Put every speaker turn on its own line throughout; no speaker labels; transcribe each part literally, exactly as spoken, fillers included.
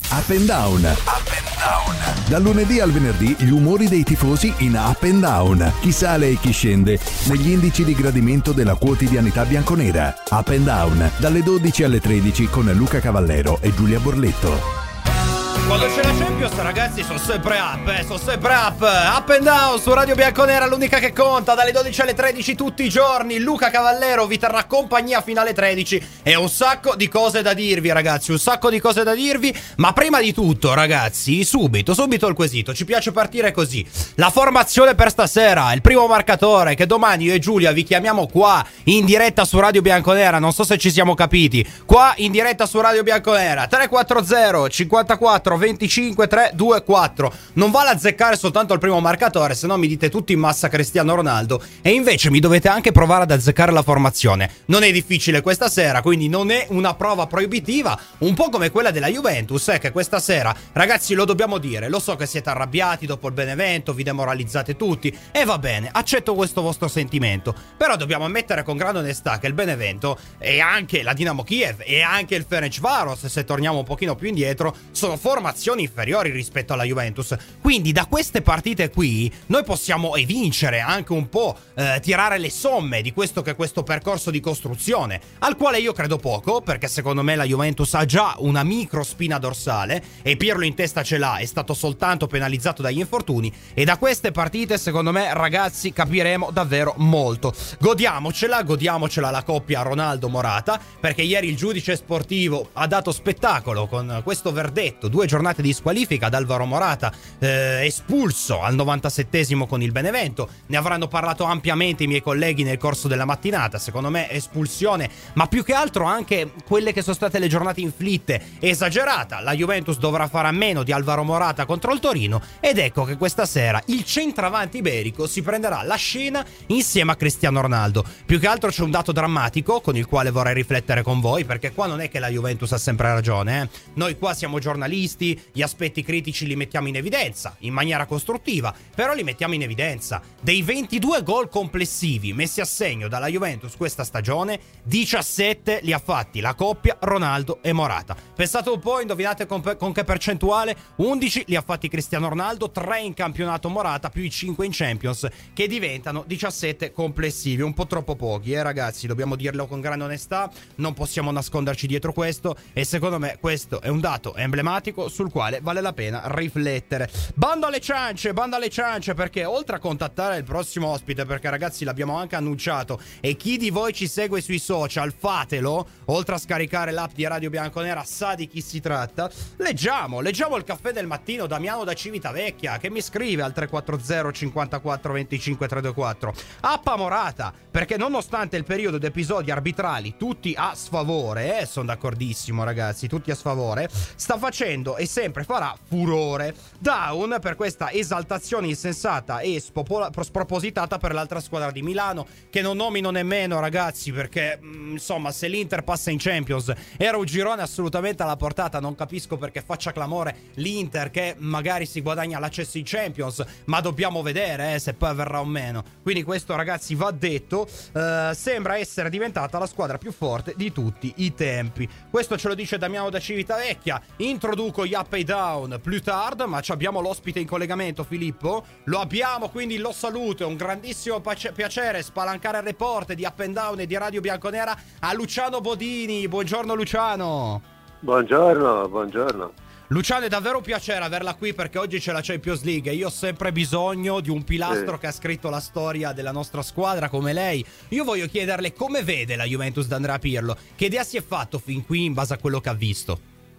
Up and Down. Up and Down. Dal lunedì al venerdì gli umori dei tifosi in Up and Down. Chi sale e chi scende negli indici di gradimento della quotidianità bianconera. Up and Down, dalle dodici alle tredici con Luca Cavallero e Giulia Borletto.
Quando c'è la Champions, ragazzi, sono sempre up, eh, sono sempre up. Up and Down su Radio Bianconera, l'unica che conta, dalle dodici alle tredici tutti i giorni. Luca Cavallero vi terrà compagnia fino alle tredici. E un sacco di cose da dirvi, ragazzi, un sacco di cose da dirvi. Ma prima di tutto, ragazzi, subito, subito il quesito. Ci piace partire così. La formazione per stasera, il primo marcatore, che domani io e Giulia vi chiamiamo qua in diretta su Radio Bianconera. Non so se ci siamo capiti. Qua in diretta su Radio Bianconera. tre quattro zero cinquantaquattro venticinque trecentoventiquattro. Non vale azzeccare soltanto il primo marcatore, se no mi dite tutti in massa Cristiano Ronaldo. E invece mi dovete anche provare ad azzeccare la formazione. Non è difficile questa sera, quindi non è una prova proibitiva. Un po' come quella della Juventus, è che questa sera, ragazzi, lo dobbiamo dire. Lo so che siete arrabbiati dopo il Benevento, vi demoralizzate tutti. E va bene, accetto questo vostro sentimento. Però dobbiamo ammettere con grande onestà che il Benevento e anche la Dinamo Kiev e anche il Ferencvaros, se torniamo un pochino più indietro, sono formazioni inferiori rispetto alla Juventus. Quindi da queste partite qui noi possiamo vincere anche un po', eh, tirare le somme di questo che è questo percorso di costruzione, al quale io credo poco, perché secondo me la Juventus ha già una micro spina dorsale e Pirlo in testa ce l'ha, è stato soltanto penalizzato dagli infortuni. E da queste partite secondo me, ragazzi, capiremo davvero molto. Godiamocela, godiamocela la coppia Ronaldo-Morata, perché ieri il giudice sportivo ha dato spettacolo con questo verdetto, due giornate di squalifica ad Alvaro Morata, eh, espulso al novantasettesimo con il Benevento. Ne avranno parlato ampiamente i miei colleghi nel corso della mattinata. Secondo me espulsione, ma più che altro anche quelle che sono state le giornate inflitte, esagerata. La Juventus dovrà fare a meno di Alvaro Morata contro il Torino, ed ecco che questa sera il centravanti iberico si prenderà la scena insieme a Cristiano Ronaldo. Più che altro c'è un dato drammatico con il quale vorrei riflettere con voi, perché qua non è che la Juventus ha sempre ragione, eh. Noi qua siamo giornalisti, gli aspetti critici li mettiamo in evidenza in maniera costruttiva, però li mettiamo in evidenza. Dei ventidue gol complessivi messi a segno dalla Juventus questa stagione, diciassette li ha fatti la coppia Ronaldo e Morata. Pensate un po', indovinate con, pe- con che percentuale? undici li ha fatti Cristiano Ronaldo, tre in campionato Morata, più i cinque in Champions, che diventano diciassette complessivi. Un po' troppo pochi, eh ragazzi, dobbiamo dirlo con grande onestà, non possiamo nasconderci dietro questo, e secondo me questo è un dato emblematico sul quale vale la pena riflettere. Bando alle ciance, bando alle ciance, perché oltre a contattare il prossimo ospite, perché ragazzi l'abbiamo anche annunciato, e chi di voi ci segue sui social, fatelo, oltre a scaricare l'app di Radio Bianconera sa di chi si tratta. Leggiamo, leggiamo il caffè del mattino. Damiano da Civitavecchia che mi scrive al tre quattro zero cinquantaquattro venticinque trecentoventiquattro. Appa Morata, perché nonostante il periodo di episodi arbitrali tutti a sfavore, eh, sono d'accordissimo ragazzi, tutti a sfavore, sta facendo e sempre farà furore. Down per questa esaltazione insensata e spopola- spropositata per l'altra squadra di Milano, che non nomino nemmeno, ragazzi, perché mh, insomma, se l'Inter passa in Champions era un girone assolutamente alla portata. Non capisco perché faccia clamore l'Inter, che magari si guadagna l'accesso in Champions, ma dobbiamo vedere eh, se poi avverrà o meno. Quindi questo, ragazzi, va detto. uh, sembra essere diventata la squadra più forte di tutti i tempi. Questo ce lo dice Damiano da Civitavecchia. Introduco gli up e down più tardi, ma abbiamo l'ospite in collegamento. Filippo lo abbiamo, quindi lo saluto. È un grandissimo pace- piacere spalancare le porte di Up and Down e di Radio Bianconera a Luciano Bodini. Buongiorno Luciano.
Buongiorno, buongiorno.
Luciano, è davvero un piacere averla qui, perché oggi c'è la Champions League e io ho sempre bisogno di un pilastro sì. che ha scritto la storia della nostra squadra come lei. Io voglio chiederle come vede la Juventus d'Andrea Pirlo, che idea si è fatto fin qui in base a quello che ha visto?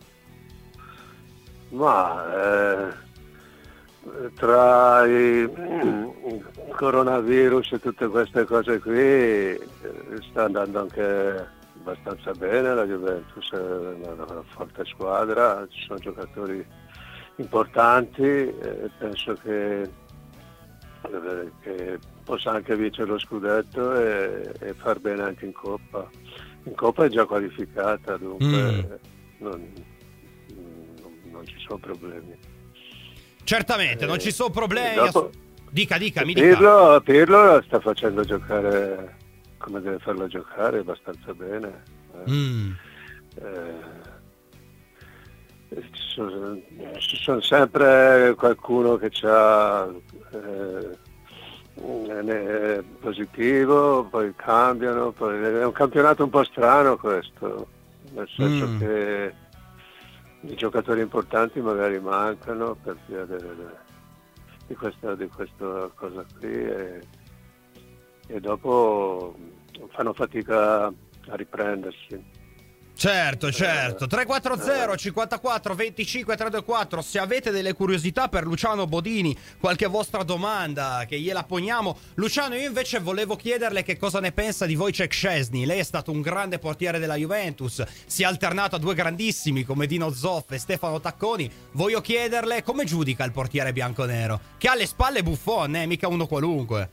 Ma eh, tra i, il coronavirus e tutte queste cose qui eh, sta andando anche abbastanza bene la Juventus, è una forte squadra, ci sono giocatori importanti e penso che, che possa anche vincere lo scudetto e, e far bene anche in Coppa. In Coppa è già qualificata, dunque mm. non, non, non ci sono problemi.
Certamente, eh, non ci sono problemi.
Dopo,
dica, dica, mi
Pirlo,
dica.
Pirlo sta facendo giocare come deve farlo giocare abbastanza bene. Eh.
Mm.
Eh, ci sono, ci sono sempre qualcuno che ha eh, è positivo, poi cambiano, poi è un campionato un po' strano questo, nel senso mm. che i giocatori importanti magari mancano per via delle, di, questa, di questa cosa qui e, e dopo fanno fatica a riprendersi.
Certo, certo. tre quattro zero cinquantaquattro venticinque trecentoventuquattro. Se avete delle curiosità per Luciano Bodini, qualche vostra domanda che gliela poniamo. Luciano, io invece volevo chiederle che cosa ne pensa di Wojciech Szczęsny. Lei è stato un grande portiere della Juventus, si è alternato a due grandissimi come Dino Zoff e Stefano Tacconi. Voglio chiederle come giudica il portiere bianconero, che ha alle spalle Buffon, eh, mica uno qualunque.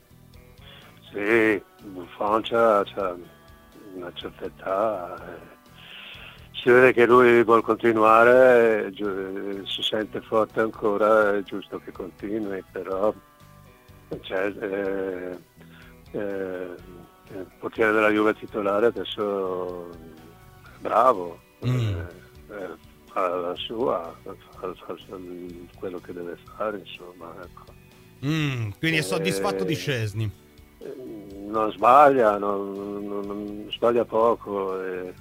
Sì, Buffon c'ha, c'ha una certa età, eh. Si vede che lui vuole continuare, si sente forte ancora, è giusto che continui, però cioè, eh, eh, il portiere della Juve titolare adesso è bravo, mm. eh, fa la sua, fa, fa quello che deve fare, insomma. Ecco.
Mm, quindi è soddisfatto eh, di Szczęsny?
Non sbaglia, non, non, non sbaglia poco. Eh,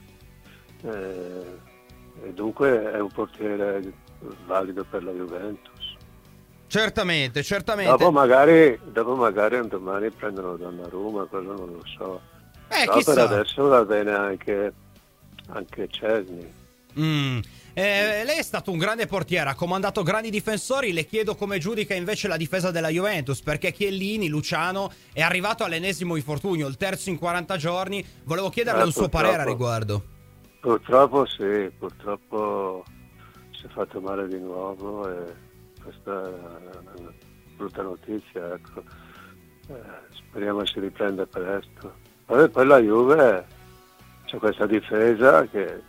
Eh, e dunque è un portiere valido per la Juventus.
Certamente, certamente.
Dopo magari, dopo magari un domani prendono Donnarumma, quello non lo so.
Eh,
Però
chissà.
per adesso va bene anche, anche Szczęsny.
Mm. Eh, lei è stato un grande portiere, ha comandato grandi difensori. Le chiedo come giudica invece la difesa della Juventus, perché Chiellini, Luciano, è arrivato all'ennesimo infortunio, il terzo in quaranta giorni. Volevo chiederle
eh,
un suo parere a riguardo.
Purtroppo sì, purtroppo si è fatto male di nuovo e questa è una brutta notizia, ecco. Eh, speriamo si riprenda presto. Poi, poi la Juve c'è questa difesa che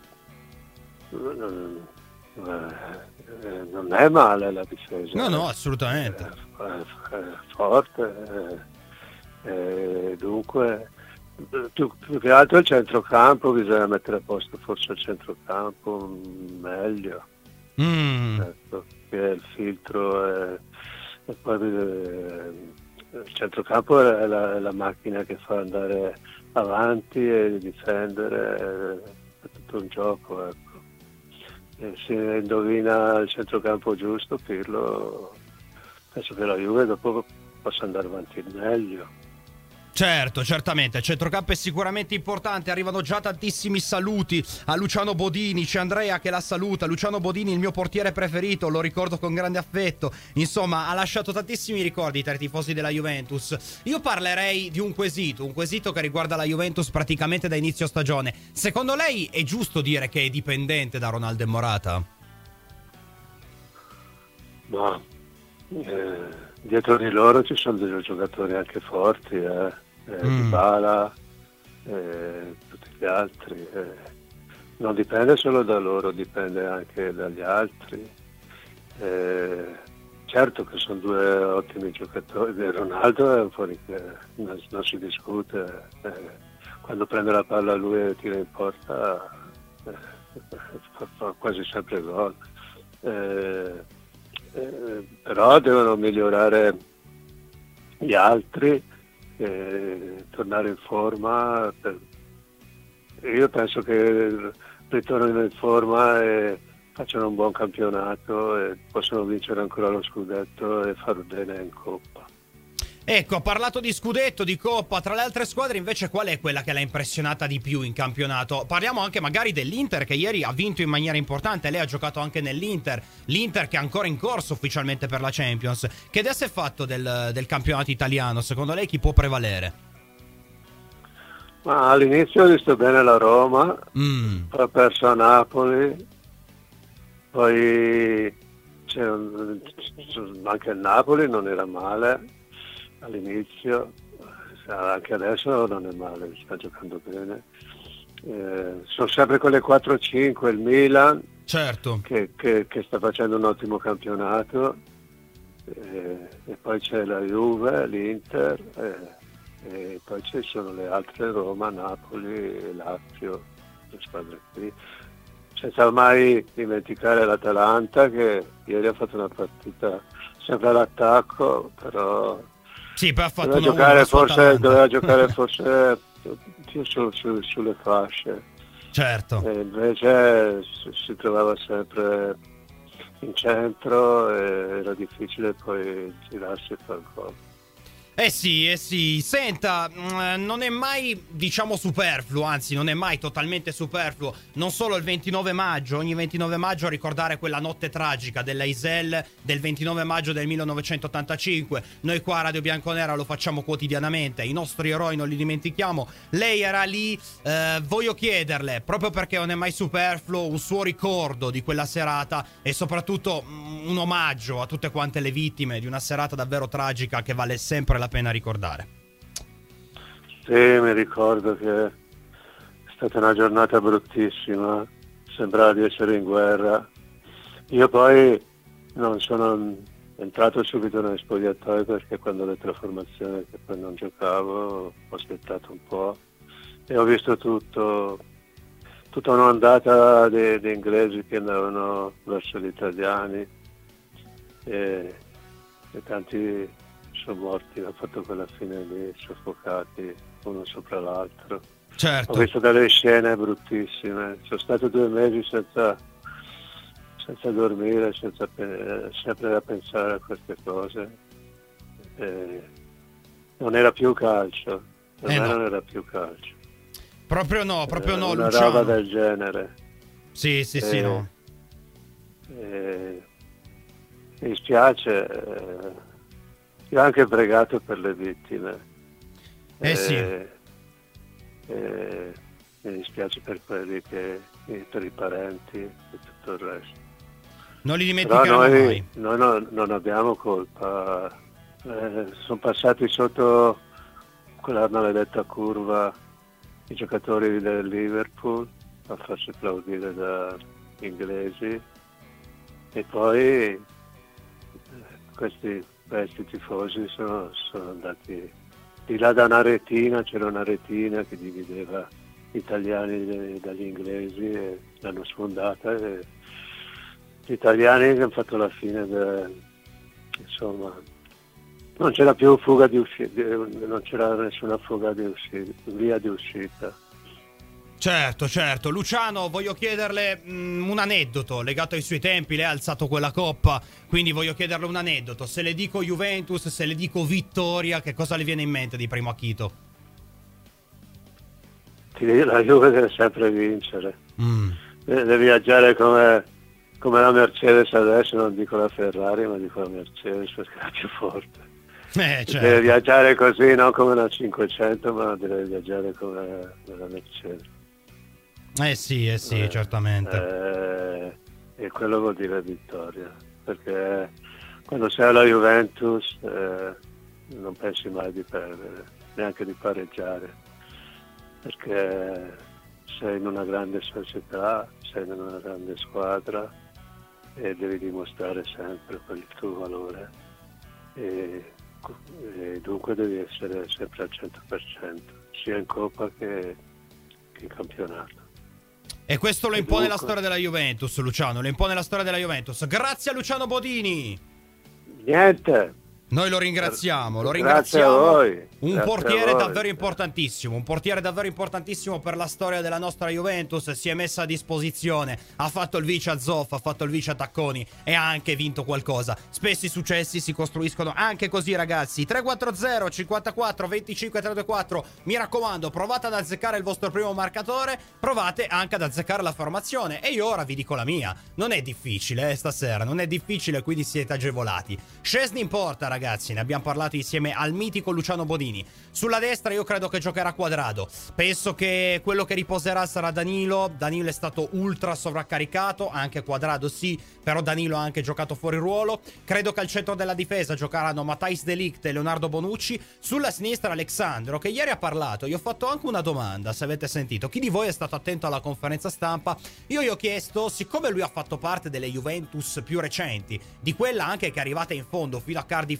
non, eh, non è male la difesa.
No, no, assolutamente.
È, è, è forte e, e dunque più, più che altro il centrocampo bisogna mettere a posto, forse il centrocampo meglio, mm. ecco, che il filtro è, e poi eh, il centrocampo è la, è la macchina che fa andare avanti e difendere, è tutto un gioco, ecco. E se indovina il centrocampo giusto, Pirlo, penso che la Juve dopo possa andare avanti meglio.
Certo, certamente, il centrocampo è sicuramente importante, arrivano già tantissimi saluti a Luciano Bodini, c'è Andrea che la saluta, Luciano Bodini il mio portiere preferito, lo ricordo con grande affetto, insomma ha lasciato tantissimi ricordi tra i tifosi della Juventus. Io parlerei di un quesito, un quesito che riguarda la Juventus praticamente da inizio stagione. Secondo lei è giusto dire che è dipendente da Ronaldo e Morata?
No, eh, dietro di loro ci sono dei giocatori anche forti, eh. Eh, mm. Dybala, eh, tutti gli altri, eh. non dipende solo da loro, dipende anche dagli altri. Eh, certo che sono due ottimi giocatori, Ronaldo è un fuori che non, non si discute, eh. quando prende la palla lui e tira in porta eh, fa, fa quasi sempre gol, eh, eh, però devono migliorare gli altri. E tornare in forma per... io penso che ritornino in forma e facciano un buon campionato e possano vincere ancora lo scudetto e far bene in Coppa.
Ecco, ha parlato di scudetto, di Coppa. Tra le altre squadre invece qual è quella che l'ha impressionata di più in campionato? Parliamo anche magari dell'Inter, che ieri ha vinto in maniera importante. Lei ha giocato anche nell'Inter, l'Inter che è ancora in corso ufficialmente per la Champions. Che adesso è fatto del, del campionato italiano? Secondo lei chi può prevalere?
Ma all'inizio ho visto bene la Roma,
mm.
poi ha perso a Napoli, poi c'è un, anche il Napoli non era male all'inizio, anche adesso non è male, sta giocando bene. Eh, sono sempre quelle quattro cinque, il Milan,
certo,
che, che, che sta facendo un ottimo campionato, eh, e poi c'è la Juve, l'Inter, eh, e poi ci sono le altre, Roma, Napoli, Lazio, le squadre qui. senza mai dimenticare l'Atalanta, che ieri ha fatto una partita sempre all'attacco, però
sì, poi ha fatto
doveva,
una
giocare
una
forse, doveva giocare forse più su, su, sulle fasce.
Certo.
E invece si, si trovava sempre in centro e era difficile poi girarsi e far gol.
Eh sì, eh sì, senta, mh, non è mai, diciamo, superfluo, anzi non è mai totalmente superfluo, non solo il ventinove maggio, ogni ventinove maggio a ricordare quella notte tragica della Iselle del ventinove maggio del millenovecentottantacinque. Noi qua a Radio Bianconera lo facciamo quotidianamente, i nostri eroi non li dimentichiamo. Lei era lì, eh, voglio chiederle, proprio perché non è mai superfluo, un suo ricordo di quella serata e soprattutto mh, un omaggio a tutte quante le vittime di una serata davvero tragica che vale sempre la pena ricordare.
Sì, mi ricordo che è stata una giornata bruttissima, sembrava di essere in guerra. Io poi non sono entrato subito nello spogliatoio perché quando le trasformazioni che poi non giocavo ho aspettato un po' e ho visto tutto, tutta un'ondata di, di inglesi che andavano verso gli italiani e, e tanti sono morti, hanno fatto quella fine lì, soffocati uno sopra l'altro.
Certo.
Ho visto delle scene bruttissime, sono stato due mesi senza, senza dormire, senza, sempre a pensare a queste cose. E non era più calcio, per
eh
me
no.
non era più calcio.
Proprio no, proprio
era
no,
una
Luciano.
roba del genere.
Sì, sì,
e,
sì, no.
E, mi dispiace, eh, io ho anche pregato per le vittime.
Eh
e,
sì.
e, mi dispiace per quelli che, per i parenti e tutto il resto.
Non li
Però
dimenticheremo
noi,
mai.
noi non, non abbiamo colpa. Eh, sono passati sotto quella maledetta curva i giocatori del Liverpool a farsi applaudire dagli inglesi e poi eh, questi questi tifosi sono, sono andati di là da una retina, c'era una retina che divideva gli italiani dagli inglesi e l'hanno sfondata e gli italiani che hanno fatto la fine de, insomma non c'era più fuga di uscita, non c'era nessuna fuga di uscita, via di uscita.
Certo, certo. Luciano, voglio chiederle mh, un aneddoto legato ai suoi tempi. Lei ha alzato quella coppa, quindi voglio chiederle un aneddoto. Se le dico Juventus, se le dico vittoria, che cosa le viene in mente di primo acchito?
La Juve deve sempre vincere.
Mm.
Deve viaggiare come, come la Mercedes adesso, non dico la Ferrari, ma dico la Mercedes perché è la più forte.
Eh, certo.
Deve viaggiare così, non come una cinquecento, ma deve viaggiare come la Mercedes.
Eh sì, eh sì,
eh,
certamente.
Eh, e quello vuol dire vittoria, perché quando sei alla Juventus eh, non pensi mai di perdere, neanche di pareggiare, perché sei in una grande società, sei in una grande squadra e devi dimostrare sempre quel tuo valore e, e dunque devi essere sempre al cento per cento, sia in Coppa che, che in campionato.
E questo lo
E
impone
dunque...
la storia della Juventus, Luciano, lo impone la storia della Juventus. Grazie a Luciano Bodini.
Niente.
Noi lo ringraziamo, lo
Grazie
ringraziamo.
a voi.
Un
Grazie
portiere
a voi.
davvero importantissimo, un portiere davvero importantissimo per la storia della nostra Juventus. Si è messa a disposizione, ha fatto il vice a Zoff, ha fatto il vice a Tacconi e ha anche vinto qualcosa. Spesso i successi si costruiscono anche così, ragazzi. Tre quattro zero cinquantaquattro venticinque trentaquattro. Mi raccomando, provate ad azzeccare il vostro primo marcatore, provate anche ad azzeccare la formazione. E io ora vi dico la mia. Non è difficile, eh, stasera, non è difficile, quindi siete agevolati. Szczęsny in porta, ragazzi. Ragazzi, ne abbiamo parlato insieme al mitico Luciano Bodini. Sulla destra io credo che giocherà Quadrado. Penso che quello che riposerà sarà Danilo. Danilo è stato ultra sovraccaricato, anche Quadrado sì, però Danilo ha anche giocato fuori ruolo. Credo che al centro della difesa giocheranno Matthijs de Ligt e Leonardo Bonucci. Sulla sinistra Alexandro, che ieri ha parlato. Io ho fatto anche una domanda, se avete sentito. Chi di voi è stato attento alla conferenza stampa? Io gli ho chiesto, siccome lui ha fatto parte delle Juventus più recenti, di quella anche che è arrivata in fondo fino a Cardiff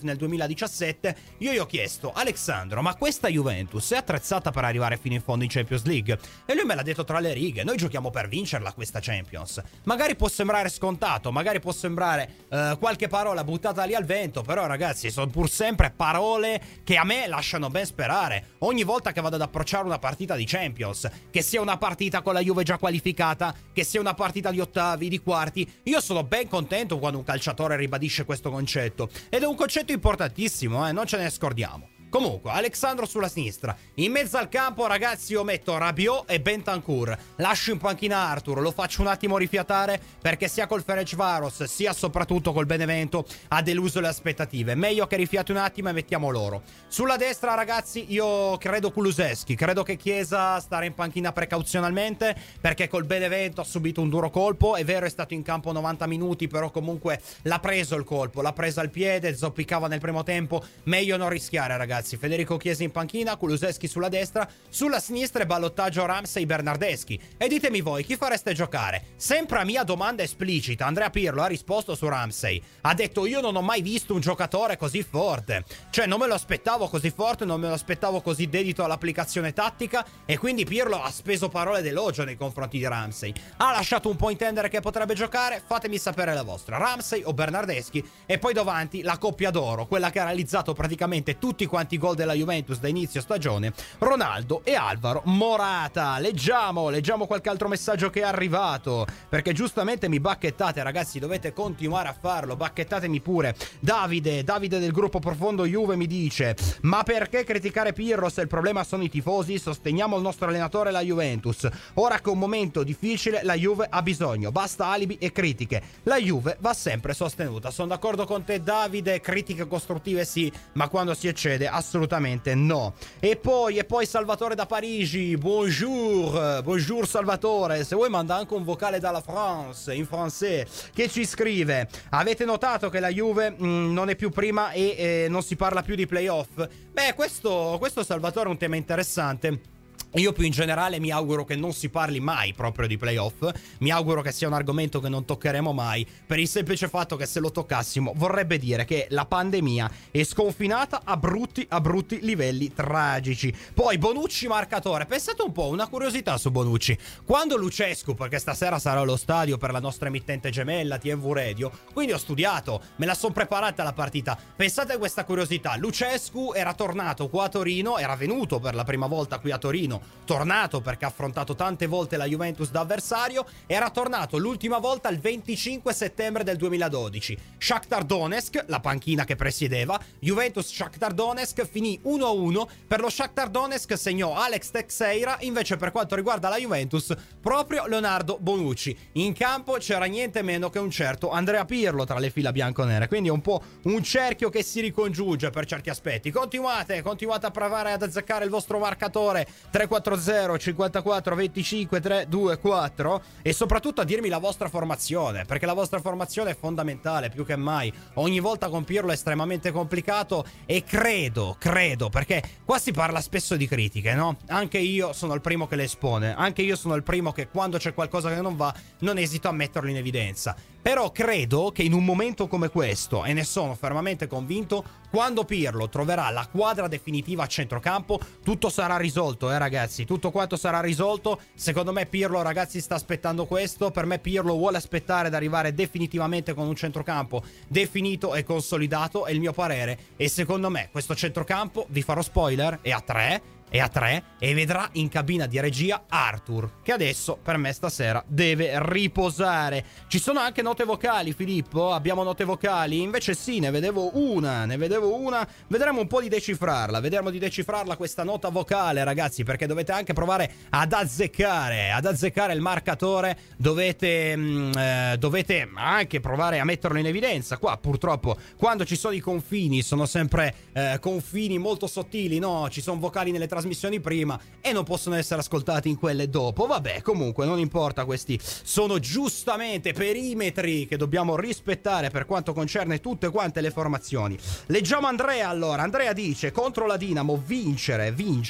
nel duemiladiciassette, io gli ho chiesto: Alessandro, ma questa Juventus è attrezzata per arrivare fino in fondo in Champions League? E lui me l'ha detto tra le righe: noi giochiamo per vincerla questa Champions. Magari può sembrare scontato, magari può sembrare uh, qualche parola buttata lì al vento, però ragazzi sono pur sempre parole che a me lasciano ben sperare ogni volta che vado ad approcciare una partita di Champions, che sia una partita con la Juve già qualificata, che sia una partita di ottavi, di quarti. Io sono ben contento quando un calciatore ribadisce questo concetto, ed è un concetto importantissimo, eh, non ce ne scordiamo. Comunque, Alessandro sulla sinistra. In mezzo al campo, ragazzi, io metto Rabiot e Bentancur. Lascio in panchina Arthur, lo faccio un attimo rifiatare, perché sia col Ferencváros sia soprattutto col Benevento ha deluso le aspettative. Meglio che rifiati un attimo e mettiamo loro. Sulla destra, ragazzi, io credo Kulusevski. Credo che Chiesa stare in panchina precauzionalmente, perché col Benevento ha subito un duro colpo. È vero, è stato in campo novanta minuti, però comunque l'ha preso il colpo, l'ha presa al piede, zoppicava nel primo tempo. Meglio non rischiare, ragazzi. Federico Chiesa in panchina, Kulusevski sulla destra, sulla sinistra è ballottaggio Ramsey-Bernardeschi. E ditemi voi, chi fareste giocare? Sempre a mia domanda esplicita, Andrea Pirlo ha risposto su Ramsey. Ha detto: io non ho mai visto un giocatore così forte. Cioè, non me lo aspettavo così forte, non me lo aspettavo così dedito all'applicazione tattica, e quindi Pirlo ha speso parole d'elogio nei confronti di Ramsey. Ha lasciato un po' intendere che potrebbe giocare. Fatemi sapere la vostra, Ramsey o Bernardeschi. E poi davanti la coppia d'oro, quella che ha realizzato praticamente tutti quanti i gol della Juventus da inizio stagione, Ronaldo e Alvaro Morata. Leggiamo, leggiamo qualche altro messaggio che è arrivato, perché giustamente mi bacchettate, ragazzi, dovete continuare a farlo, bacchettatemi pure. Davide, Davide del gruppo Profondo Juve mi dice: ma perché criticare Pirlo se il problema sono i tifosi? Sosteniamo il nostro allenatore, la Juventus. Ora che è un momento difficile la Juve ha bisogno, basta alibi e critiche, la Juve va sempre sostenuta. Sono d'accordo con te, Davide, critiche costruttive sì, ma quando si eccede assolutamente no. E poi, e poi Salvatore da Parigi, bonjour, bonjour Salvatore, se vuoi manda anche un vocale dalla France, in français, che ci scrive: avete notato che la Juve mh, non è più prima e eh, non si parla più di playoff? Beh, questo, questo Salvatore è un tema interessante. Io più in generale mi auguro che non si parli mai proprio di playoff. Mi auguro che sia un argomento che non toccheremo mai, per il semplice fatto che se lo toccassimo vorrebbe dire che la pandemia è sconfinata a brutti a brutti livelli tragici. Poi Bonucci marcatore, pensate un po', una curiosità su Bonucci: quando Lucescu, perché stasera sarò allo stadio per la nostra emittente gemella T M V Radio, quindi ho studiato, me la sono preparata la partita, pensate a questa curiosità: Lucescu era tornato qua a Torino, era venuto per la prima volta qui a Torino, tornato perché ha affrontato tante volte la Juventus da avversario, era tornato l'ultima volta il venticinque settembre del duemiladodici. Shakhtar Donetsk, la panchina che presiedeva, Juventus Shakhtar Donetsk, finì uno a uno. Per lo Shakhtar Donetsk segnò Alex Teixeira, invece per quanto riguarda la Juventus proprio Leonardo Bonucci. In campo c'era niente meno che un certo Andrea Pirlo tra le fila bianconere, quindi è un po' un cerchio che si ricongiunge per certi aspetti. Continuate, continuate a provare ad azzeccare il vostro marcatore tre quattro zero cinquantaquattro venticinque tre due quattro, e soprattutto a dirmi la vostra formazione, perché la vostra formazione è fondamentale più che mai. Ogni volta con Pirlo è estremamente complicato, e credo, credo, perché qua si parla spesso di critiche, no? Anche io sono il primo che le espone, anche io sono il primo che quando c'è qualcosa che non va non esito a metterlo in evidenza. Però credo che in un momento come questo, e ne sono fermamente convinto, quando Pirlo troverà la quadra definitiva a centrocampo, tutto sarà risolto, eh ragazzi, tutto quanto sarà risolto. Secondo me Pirlo, ragazzi, sta aspettando questo. Per me Pirlo vuole aspettare ad arrivare definitivamente con un centrocampo definito e consolidato, è il mio parere. E secondo me questo centrocampo, vi farò spoiler, è a tre, è a tre e vedrà in cabina di regia Arthur, che adesso per me stasera deve riposare. Ci sono anche note vocali, Filippo? Abbiamo note vocali? Invece sì, ne vedevo una, ne vedevo una. Vedremo un po' di decifrarla, vedremo di decifrarla questa nota vocale, ragazzi, perché dovete anche provare ad azzeccare, ad azzeccare il marcatore. Dovete, mh, eh, dovete anche provare a metterlo in evidenza. Qua purtroppo quando ci sono i confini sono sempre eh, confini molto sottili, no? Ci sono vocali nelle trasmissioni prima e non possono essere ascoltati in quelle dopo. Vabbè, comunque non importa, questi sono giustamente perimetri che dobbiamo rispettare per quanto concerne tutte quante le formazioni. Leggiamo Andrea allora. Andrea dice: contro la Dinamo vincere, vincere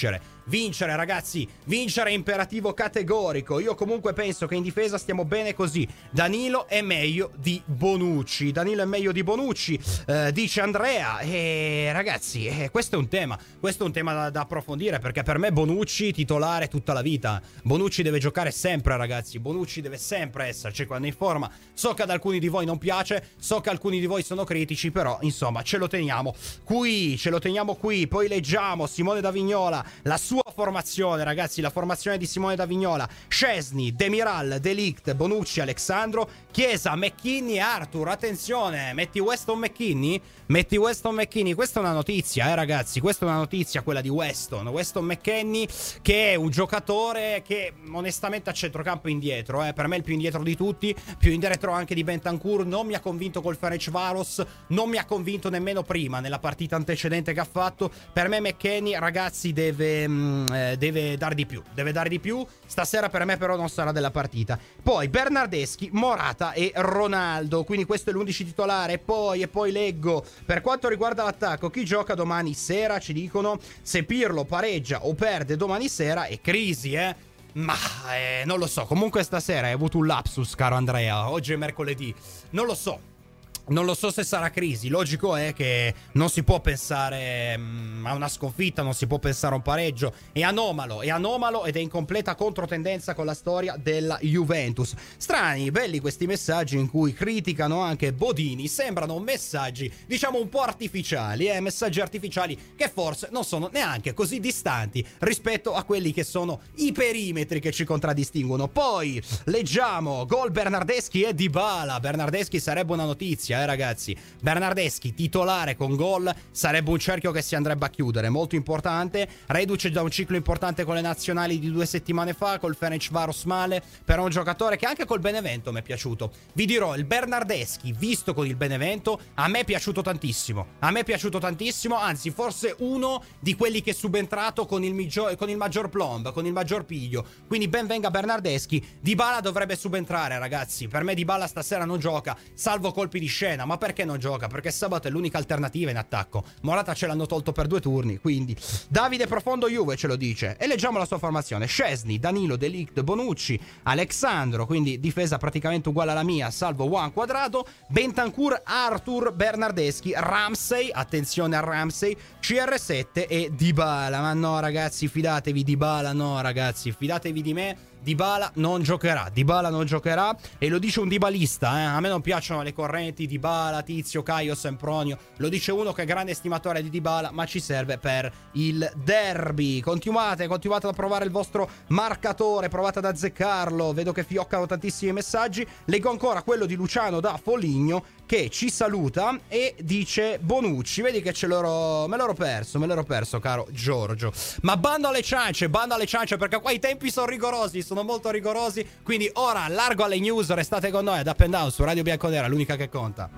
vincere, ragazzi, vincere è imperativo categorico. Io comunque penso che in difesa stiamo bene così. Danilo è meglio di Bonucci, Danilo è meglio di Bonucci, eh, dice Andrea. E ragazzi, eh, questo è un tema, questo è un tema da, da approfondire, perché per me Bonucci titolare tutta la vita. Bonucci deve giocare sempre, ragazzi, Bonucci deve sempre esserci quando è in forma. So che ad alcuni di voi non piace, so che alcuni di voi sono critici, però insomma ce lo teniamo qui, ce lo teniamo qui. Poi leggiamo Simone da Vignola, la sua formazione, ragazzi, la formazione di Simone da Vignola: Szczesny, Demiral, De Ligt, Bonucci, Alexandro, Chiesa, McKennie e Arthur. Attenzione, metti Weston McKennie? Metti Weston McKennie, questa è una notizia, eh ragazzi, questa è una notizia, quella di Weston Weston McKennie, che è un giocatore che onestamente a centrocampo indietro, eh, per me è il più indietro di tutti, più indietro anche di Bentancur. Non mi ha convinto col Ferencvaros, non mi ha convinto nemmeno prima nella partita antecedente che ha fatto. Per me McKennie, ragazzi, deve, mh, eh, deve dare di più, deve dare di più. Stasera per me però non sarà della partita. Poi Bernardeschi, Morata e Ronaldo, quindi questo è l'undici titolare. E poi, e poi leggo, per quanto riguarda l'attacco, chi gioca domani sera, ci dicono, se Pirlo pareggia o perde domani sera è crisi, eh. Ma eh, non lo so, comunque stasera hai avuto un lapsus, caro Andrea, oggi è mercoledì, non lo so. Non lo so se sarà crisi. Logico è che non si può pensare mh, a una sconfitta, non si può pensare a un pareggio. È anomalo, è anomalo ed è in completa controtendenza con la storia della Juventus. Strani, belli questi messaggi in cui criticano anche Bodini. Sembrano messaggi, diciamo, un po' artificiali, eh? Messaggi artificiali che forse non sono neanche così distanti rispetto a quelli che sono i perimetri che ci contraddistinguono. Poi leggiamo gol Bernardeschi e Dybala. Bernardeschi sarebbe una notizia, Eh, ragazzi, Bernardeschi titolare con gol sarebbe un cerchio che si andrebbe a chiudere, molto importante, reduce da un ciclo importante con le nazionali di due settimane fa, col Ferencvaros male, però un giocatore che anche col Benevento mi è piaciuto. Vi dirò, il Bernardeschi visto con il Benevento a me è piaciuto tantissimo, a me è piaciuto tantissimo, anzi forse uno di quelli che è subentrato con il, migio- con il maggior plomb, con il maggior piglio, quindi ben venga Bernardeschi. Dybala dovrebbe subentrare, ragazzi, per me Dybala stasera non gioca, salvo colpi di scena. Ma perché non gioca? Perché sabato è l'unica alternativa in attacco. Morata ce l'hanno tolto per due turni, quindi Davide Profondo Juve ce lo dice. E leggiamo la sua formazione: Szczesny, Danilo, De Ligt, Bonucci, Alexandro, quindi difesa praticamente uguale alla mia salvo Juan Quadrado, Bentancur, Arthur, Bernardeschi, Ramsey, attenzione a Ramsey, C R sette e Dybala. Ma no ragazzi, fidatevi, Dybala no ragazzi, fidatevi di me, Dybala non giocherà, Dybala non giocherà, e lo dice un dybalista, eh? A me non piacciono le correnti Dybala, Tizio, Caio, Sempronio, lo dice uno che è grande estimatore di Dybala, ma ci serve per il derby. Continuate, continuate ad approvare il vostro marcatore, provate ad azzeccarlo, vedo che fioccano tantissimi messaggi. Leggo ancora quello di Luciano da Foligno che ci saluta e dice Bonucci, vedi che ce l'ero, me l'ero perso, me l'ero perso caro Giorgio, ma bando alle ciance, bando alle ciance, perché qua i tempi sono rigorosi, sono molto rigorosi, quindi ora largo alle news, restate con noi ad Up and Down su Radio Bianconera, l'unica che conta.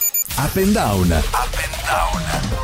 Up and Down,
Up and Down,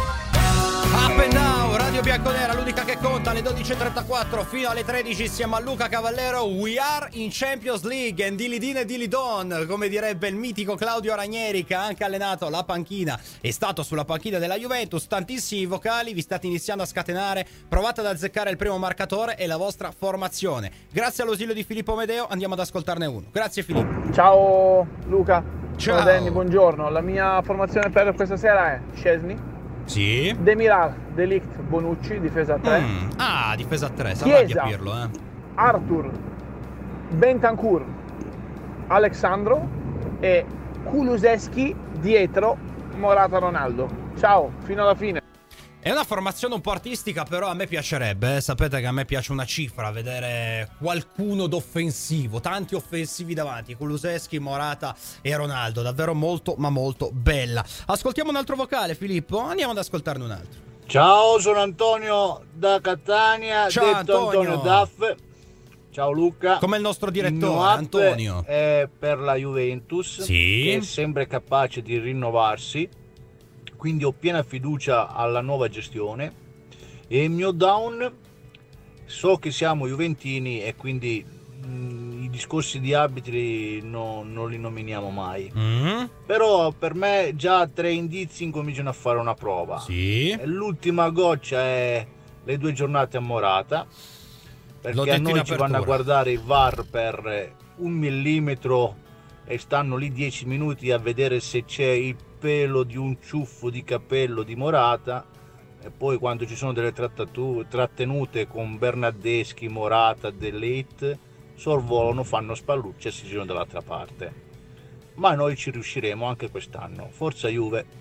Up and Down, Radio Bianconera, l'unica che conta, alle dodici e trentaquattro fino alle tredici siamo a Luca Cavallero. We are in Champions League and Dilidin e Dilidon, come direbbe il mitico Claudio Ranieri, che ha anche allenato la panchina, è stato sulla panchina della Juventus. Tantissimi vocali, vi state iniziando a scatenare, provate ad azzeccare il primo marcatore e la vostra formazione. Grazie all'ausilio di Filippo Medeo andiamo ad ascoltarne uno. Grazie Filippo.
Ciao Luca.
Ciao
Ciao Danny, buongiorno. La mia formazione per questa sera è Szczesny,
sì,
Demiral, De Ligt, Bonucci, difesa a tre.
Mm. Ah, difesa a tre, sarà di
Chiesa,
Pirlo, eh.
Arthur, Bentancur, Alexandro e Kulusevski dietro Morata Ronaldo. Ciao, fino alla fine.
È una formazione un po' artistica, però a me piacerebbe, eh? Sapete che a me piace una cifra, vedere qualcuno d'offensivo, tanti offensivi davanti, Kulusevski, Morata e Ronaldo, davvero molto ma molto bella. Ascoltiamo un altro vocale, Filippo, andiamo ad ascoltarne un altro.
Ciao, sono Antonio da Catania,
Ciao,
detto
Antonio.
Antonio Daff. Ciao Luca.
Come il nostro direttore,
No up
Antonio.
è per la Juventus,
Sì.
che è sempre capace di rinnovarsi, quindi ho piena fiducia alla nuova gestione. E il mio down, so che siamo juventini e quindi mh, i discorsi di arbitri no, non li nominiamo mai,
Mm.
però per me già tre indizi incominciano a fare una prova.
Sì.
E l'ultima goccia è le due giornate a Morata, perché a noi ci vanno a guardare i V A R per un millimetro e stanno lì dieci minuti a vedere se c'è il pelo di un ciuffo di capello di Morata, e poi quando ci sono delle trattenute con Bernardeschi, Morata, De Ligt, sorvolano, fanno spallucce e si girano dall'altra parte. Ma noi ci riusciremo anche quest'anno, forza Juve.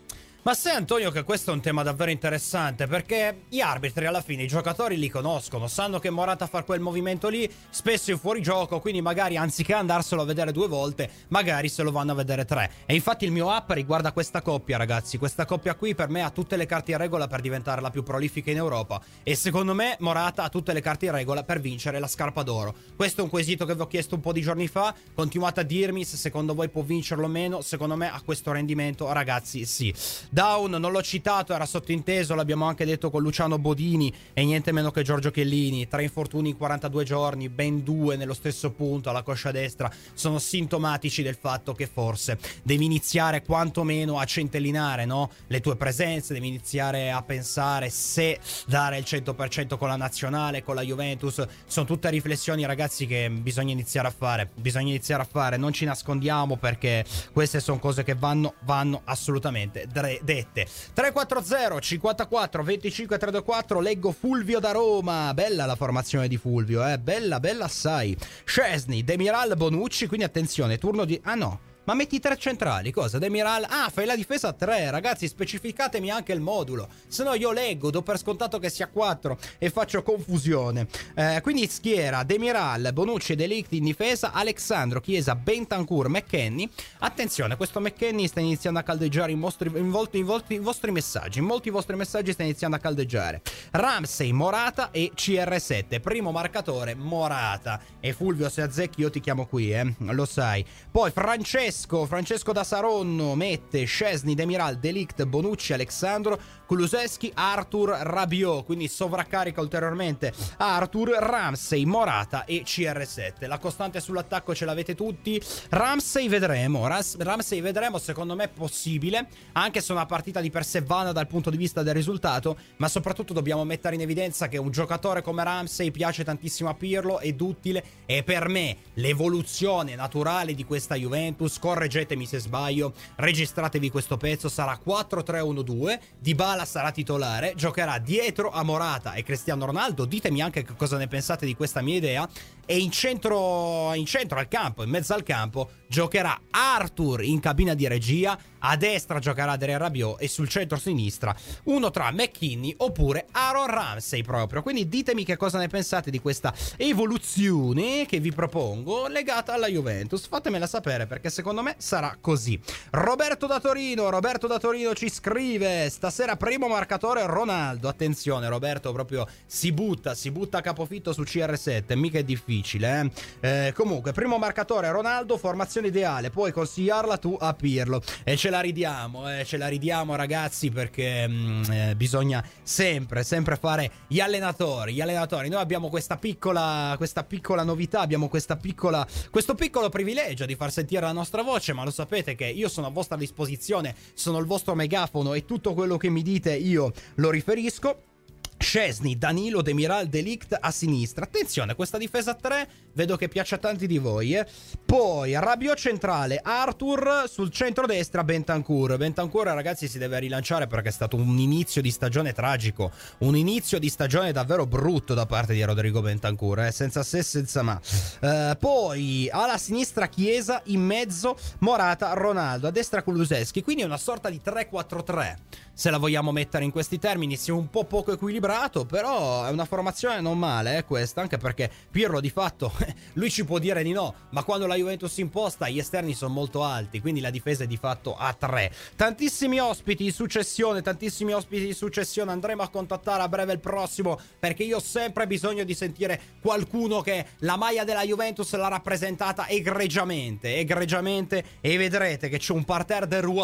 Ma sai, Antonio, che questo è un tema davvero interessante, perché gli arbitri alla fine i giocatori li conoscono, sanno che Morata fa quel movimento lì spesso in fuorigioco, quindi magari anziché andarselo a vedere due volte, magari se lo vanno a vedere tre. E infatti il mio app riguarda questa coppia, ragazzi. Questa coppia qui per me ha tutte le carte in regola per diventare la più prolifica in Europa, e secondo me Morata ha tutte le carte in regola per vincere la scarpa d'oro. Questo è un quesito che vi ho chiesto un po' di giorni fa, continuate a dirmi se secondo voi può vincerlo o meno. Secondo me a questo rendimento, ragazzi, sì. Down non l'ho citato, era sottinteso, l'abbiamo anche detto con Luciano Bodini e niente meno che Giorgio Chiellini. Tre infortuni in quarantadue giorni, ben due nello stesso punto alla coscia destra, sono sintomatici del fatto che forse devi iniziare quantomeno a centellinare, no? Le tue presenze, devi iniziare a pensare se dare il cento per cento con la nazionale, con la Juventus. Sono tutte riflessioni, ragazzi, che bisogna iniziare a fare, bisogna iniziare a fare, non ci nascondiamo, perché queste sono cose che vanno, vanno assolutamente dette. tre quattro zero cinquantaquattro venticinque trecentoquattro. Leggo Fulvio da Roma. Bella la formazione di Fulvio, eh? Bella, bella assai. Szczesny, Demiral, Bonucci. Quindi attenzione, turno di... Ah no, ma metti tre centrali, cosa? Demiral? Ah, fai la difesa a tre, ragazzi, specificatemi anche il modulo, se no io leggo, do per scontato che sia quattro e faccio confusione. Eh, quindi schiera Demiral, Bonucci e De Ligt in difesa, Alexandro, Chiesa, Bentancur, McKennie. Attenzione, questo McKennie sta iniziando a caldeggiare in, vostri, in, volti, in, volti, in vostri messaggi, in molti vostri messaggi sta iniziando a caldeggiare. Ramsey, Morata e C R sette, primo marcatore Morata. E Fulvio, se azzecchi io ti chiamo qui, eh, lo sai. Poi Francesco Francesco da Saronno mette Szczesny, Demiral, De Ligt, Bonucci, Alexandro, Kulusevski, Arthur, Rabiot, quindi sovraccarica ulteriormente Arthur, Ramsey, Morata e C R sette. La costante sull'attacco ce l'avete tutti. Ramsey vedremo, Ramsey vedremo, secondo me è possibile, anche se una partita di per sé vana dal punto di vista del risultato, ma soprattutto dobbiamo mettere in evidenza che un giocatore come Ramsey piace tantissimo a Pirlo, è duttile, e per me l'evoluzione naturale di questa Juventus, correggetemi se sbaglio, registratevi questo pezzo, sarà quattro tre uno due, Dybala sarà titolare, giocherà dietro a Morata e Cristiano Ronaldo. Ditemi anche che cosa ne pensate di questa mia idea. E in centro, in centro al campo, in mezzo al campo, giocherà Arthur in cabina di regia, a destra giocherà Adrien Rabiot e sul centro-sinistra uno tra McKennie oppure Aaron Ramsey proprio. Quindi ditemi che cosa ne pensate di questa evoluzione che vi propongo legata alla Juventus, fatemela sapere, perché secondo me sarà così. Roberto da Torino, Roberto da Torino ci scrive: stasera primo marcatore Ronaldo. Attenzione, Roberto proprio si butta, si butta a capofitto su C R sette, mica è difficile. Eh? Eh, comunque, primo marcatore Ronaldo, formazione ideale, puoi consigliarla tu a Pirlo. E ce la ridiamo, eh, ce la ridiamo, ragazzi, perché mh, eh, bisogna sempre, sempre fare gli allenatori, gli allenatori. Noi abbiamo questa piccola, questa piccola novità, abbiamo questa piccola, questo piccolo privilegio di far sentire la nostra voce, ma lo sapete che io sono a vostra disposizione, sono il vostro megafono e tutto quello che mi dite io lo riferisco. Szczesny, Danilo, Demiral, De Ligt a sinistra. Attenzione, questa difesa a tre vedo che piace a tanti di voi, eh. Poi Rabiot centrale, Arthur sul centro-destra, Bentancur. Bentancur, ragazzi, si deve rilanciare perché è stato un inizio di stagione tragico, un inizio di stagione davvero brutto da parte di Rodrigo Bentancur, eh. senza se, senza ma. Uh, poi alla sinistra Chiesa, in mezzo Morata, Ronaldo, a destra Kulusevski. Quindi è una sorta di tre quattro tre, se la vogliamo mettere in questi termini. Si è un po' poco equilibrato, però è una formazione non male, eh, questa, anche perché Pirlo di fatto lui ci può dire di no, ma quando la Juventus si imposta gli esterni sono molto alti, quindi la difesa è di fatto a tre. Tantissimi ospiti in successione, tantissimi ospiti in successione, andremo a contattare a breve il prossimo, perché io ho sempre bisogno di sentire qualcuno che la maglia della Juventus l'ha rappresentata egregiamente, egregiamente, e vedrete che c'è un parterre de roi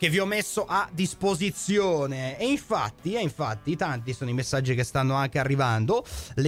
che vi ho messo a disposizione. E infatti, e infatti tanti sono i messaggi che stanno anche arrivando,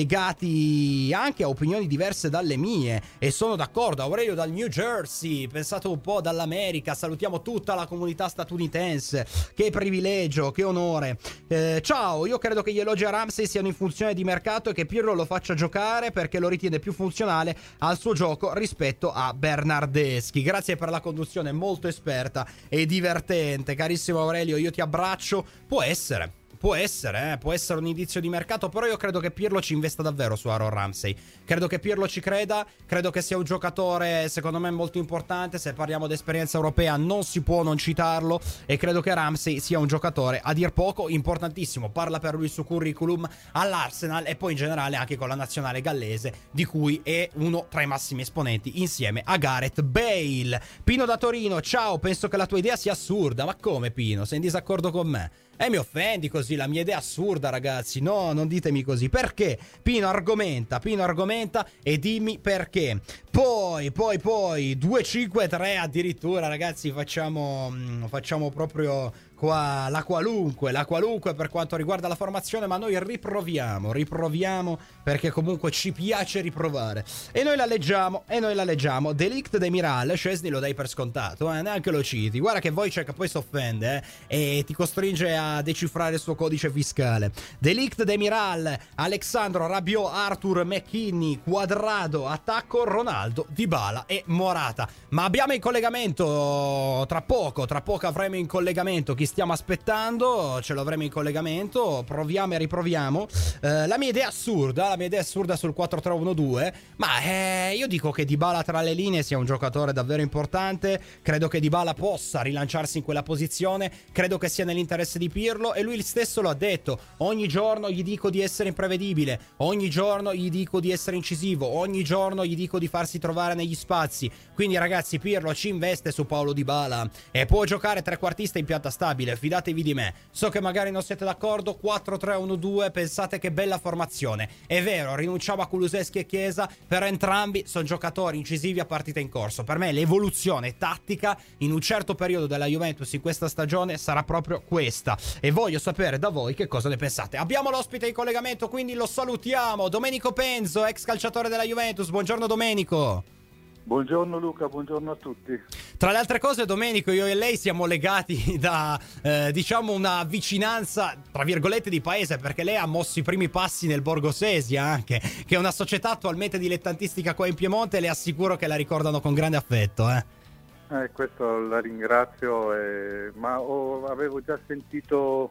legati anche a opinioni diverse dalle mie, e sono d'accordo. Aurelio dal New Jersey, pensate un po', dall'America, salutiamo tutta la comunità statunitense, che privilegio, che onore. Eh, ciao, io credo che gli elogi a Ramsey siano in funzione di mercato e che Pirlo lo faccia giocare perché lo ritiene più funzionale al suo gioco rispetto a Bernardeschi. Grazie per la conduzione molto esperta e divertente, carissimo Aurelio, io ti abbraccio. Può essere Può essere, eh, può essere un indizio di mercato, però io credo che Pirlo ci investa davvero su Aaron Ramsey. Credo che Pirlo ci creda, credo che sia un giocatore, secondo me, molto importante. Se parliamo di esperienza europea non si può non citarlo, e credo che Ramsey sia un giocatore a dir poco importantissimo. Parla per lui il suo curriculum all'Arsenal e poi in generale anche con la nazionale gallese, di cui è uno tra i massimi esponenti insieme a Gareth Bale. Pino da Torino, ciao, penso che la tua idea sia assurda. Ma come, Pino? Sei in disaccordo con me? E eh, mi offendi così, la mia idea è assurda, ragazzi. No, non ditemi così. Perché? Pino argomenta, Pino argomenta e dimmi perché. Poi, poi, poi due cinque tre addirittura, ragazzi, facciamo facciamo proprio qua la qualunque, la qualunque per quanto riguarda la formazione, ma noi riproviamo, riproviamo perché comunque ci piace riprovare. E noi la leggiamo, e noi la leggiamo. Delict Demiral, Szczesny lo dai per scontato, eh, neanche lo citi. Guarda che Wojciech poi si offende, eh, e ti costringe a decifrare il suo codice fiscale. Delict Demiral, Alexandro Rabiot, Arthur McKinney, Quadrado, attacco Ronaldo, Dybala e Morata. Ma abbiamo in collegamento tra poco, tra poco avremo in collegamento chi stiamo aspettando, ce lo avremo in collegamento, proviamo e riproviamo. Eh, la mia idea è assurda, la mia idea è assurda sul quattro tre uno due, ma eh, io dico che Dybala tra le linee sia un giocatore davvero importante, credo che Dybala possa rilanciarsi in quella posizione, credo che sia nell'interesse di Pirlo e lui stesso lo ha detto, ogni giorno gli dico di essere imprevedibile, ogni giorno gli dico di essere incisivo, ogni giorno gli dico di farsi trovare negli spazi, quindi ragazzi Pirlo ci investe su Paulo Dybala e può giocare trequartista in pianta stabile, fidatevi di me. So che magari non siete d'accordo, quattro tre uno due, pensate che bella formazione. È vero, rinunciamo a Kulusevski e Chiesa, però entrambi sono giocatori incisivi a partita in corso. Per me l'evoluzione tattica in un certo periodo della Juventus in questa stagione sarà proprio questa, e voglio sapere da voi che cosa ne pensate. Abbiamo l'ospite in collegamento, quindi lo salutiamo, Domenico Penzo, ex calciatore della Juventus. Buongiorno Domenico.
Buongiorno Luca, buongiorno a tutti.
Tra le altre cose, Domenico, io e lei siamo legati da, eh, diciamo, una vicinanza, tra virgolette, di paese, perché lei ha mosso i primi passi nel Borgo Sesia anche, che è una società attualmente dilettantistica qua in Piemonte, e le assicuro che la ricordano con grande affetto, eh.
Eh, questo la ringrazio, eh, ma ho, avevo già sentito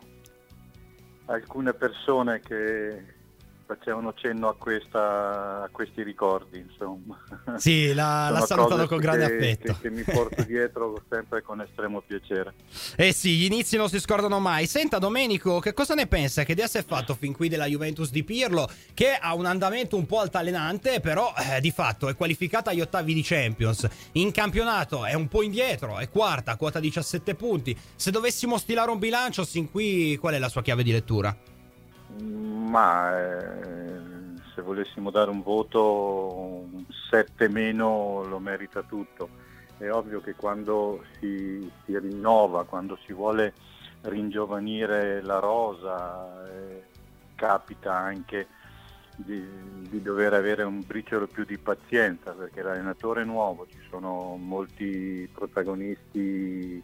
alcune persone che facevano cenno a, questa, a questi ricordi, insomma.
Sì, la, la salutano con grande
che,
affetto.
Che, che mi porto dietro sempre con estremo piacere.
Eh sì, gli inizi non si scordano mai. Senta Domenico, che cosa ne pensa? Che idea si è fatto fin qui della Juventus di Pirlo, che ha un andamento un po' altalenante, però eh, di fatto è qualificata agli ottavi di Champions. In campionato è un po' indietro, è quarta, quota diciassette punti. Se dovessimo stilare un bilancio, sin qui qual è la sua chiave di lettura?
Ma eh, se volessimo dare un voto, un sette meno lo merita tutto. È ovvio che quando si, si rinnova, quando si vuole ringiovanire la rosa, eh, capita anche di, di dover avere un briciolo più di pazienza, perché l'allenatore è nuovo, ci sono molti protagonisti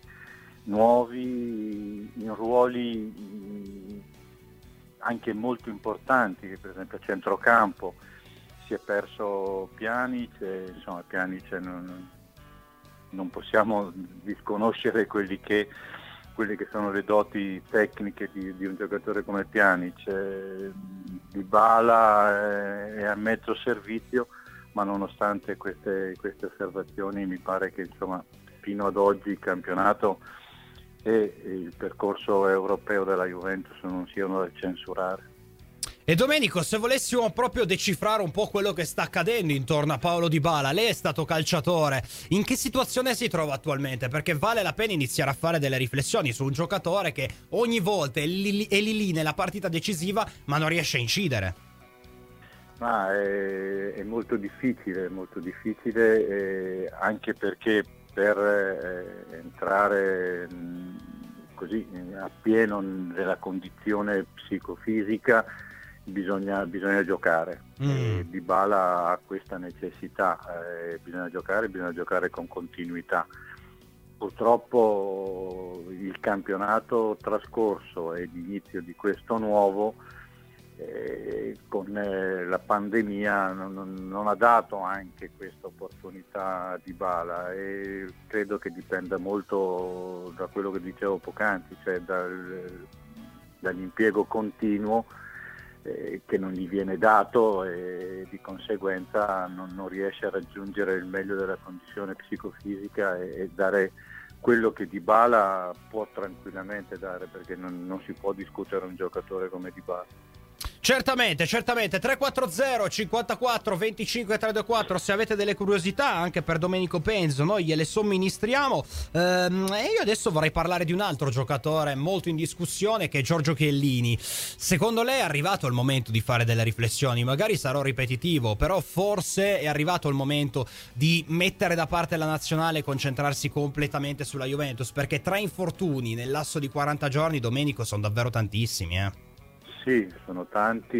nuovi in ruoli anche molto importanti, per esempio a centrocampo si è perso Pjanic, e, insomma Pjanic non, non possiamo disconoscere quelli che, quelle che sono le doti tecniche di, di un giocatore come Pjanic. eh, Dybala è a mezzo servizio, ma nonostante queste, queste osservazioni mi pare che insomma fino ad oggi il campionato e il percorso europeo della Juventus non siano da censurare.
E Domenico, se volessimo proprio decifrare un po' quello che sta accadendo intorno a Paulo Dybala, lei è stato calciatore, in che situazione si trova attualmente? Perché vale la pena iniziare a fare delle riflessioni su un giocatore che ogni volta è lì, è lì, lì nella partita decisiva, ma non riesce a incidere.
Ma è, è molto difficile, molto difficile, eh, anche perché per eh, entrare così appieno della condizione psicofisica bisogna, bisogna giocare.
Mm.
E Dybala ha questa necessità, eh, bisogna giocare, bisogna giocare con continuità. Purtroppo il campionato trascorso e l'inizio di questo nuovo eh, con eh, la pandemia non, non ha dato anche questa opportunità a Dybala, e credo che dipenda molto da quello che dicevo poc'anzi, cioè dal, dall'impiego continuo eh, che non gli viene dato, e di conseguenza non, non riesce a raggiungere il meglio della condizione psicofisica e, e dare quello che Dybala può tranquillamente dare, perché non, non si può discutere un giocatore come Dybala.
Certamente, certamente. Tre quattro zero cinquantaquattro venticinque trecentoventuquattro, se avete delle curiosità anche per Domenico Penzo noi gliele somministriamo. Ehm, e io adesso vorrei parlare di un altro giocatore molto in discussione, che è Giorgio Chiellini. Secondo lei è arrivato il momento di fare delle riflessioni? Magari sarò ripetitivo, però forse è arrivato il momento di mettere da parte la nazionale e concentrarsi completamente sulla Juventus, perché tre infortuni nel lasso di quaranta giorni, Domenico, sono davvero tantissimi, eh.
Sì, sono tanti,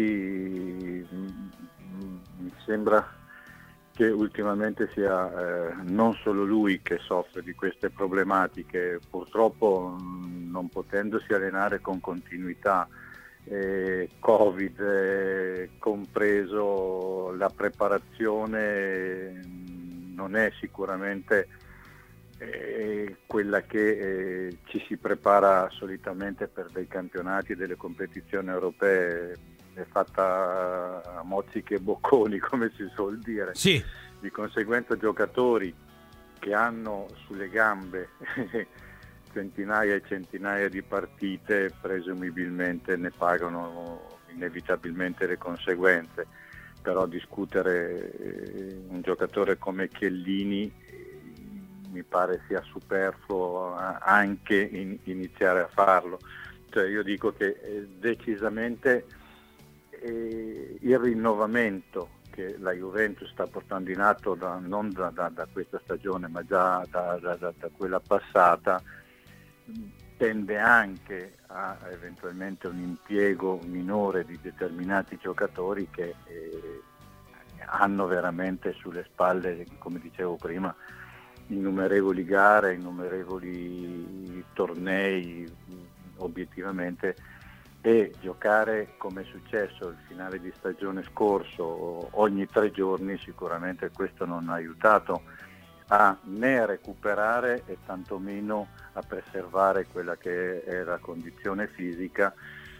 mi sembra che ultimamente sia eh, non solo lui che soffre di queste problematiche, purtroppo non potendosi allenare con continuità, eh, Covid eh, compreso, la preparazione non è sicuramente Eh, quella che eh, ci si prepara solitamente per dei campionati e delle competizioni europee, è fatta a mozzichi e bocconi, come si suol dire.
Sì.
Di conseguenza giocatori che hanno sulle gambe centinaia e centinaia di partite presumibilmente ne pagano inevitabilmente le conseguenze, però discutere eh, un giocatore come Chiellini mi pare sia superfluo anche in, iniziare a farlo. Cioè io dico che eh, decisamente eh, il rinnovamento che la Juventus sta portando in atto da, non da, da, da questa stagione ma già da, da, da, da quella passata tende anche a eventualmente un impiego minore di determinati giocatori che eh, hanno veramente sulle spalle, come dicevo prima, innumerevoli gare, innumerevoli tornei obiettivamente, e giocare come è successo il finale di stagione scorso ogni tre giorni sicuramente questo non ha aiutato a né a recuperare e tantomeno a preservare quella che è la condizione fisica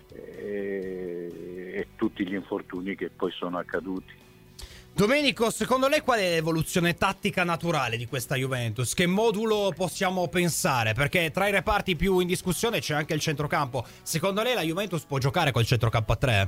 e, e tutti gli infortuni che poi sono accaduti.
Domenico, secondo lei qual è l'evoluzione tattica naturale di questa Juventus? Che modulo possiamo pensare? Perché tra i reparti più in discussione c'è anche il centrocampo. Secondo lei la Juventus può giocare col centrocampo a tre?